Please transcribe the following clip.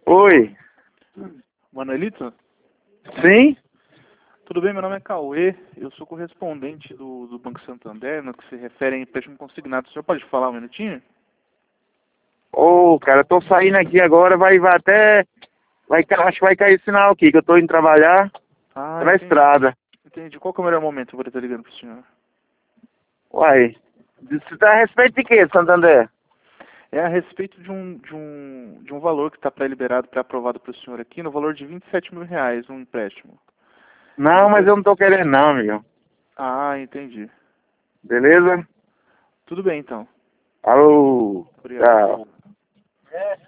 Oi. Manuelito? Sim? Tudo bem? Meu nome é Cauê, eu sou correspondente do Banco Santander, no que se refere a empréstimo consignado. O senhor pode falar um minutinho? Ô, cara, eu tô saindo aqui agora, vai até... acho que vai cair o sinal aqui, que eu tô indo trabalhar. Ah, Tô na entendi. estrada. Entendi. Qual que é o melhor momento para eu estar ligando pro senhor? Uai, você tá a respeito de quê, Santander? É a respeito de um valor que está pré-liberado, pré-aprovado para o senhor aqui, no valor de R$ 27.000, um empréstimo. Eu Não, mas gostaria... eu não tô querendo não, amigo. Ah, entendi. Beleza? Tudo bem, então. Alô, Obrigado. tchau.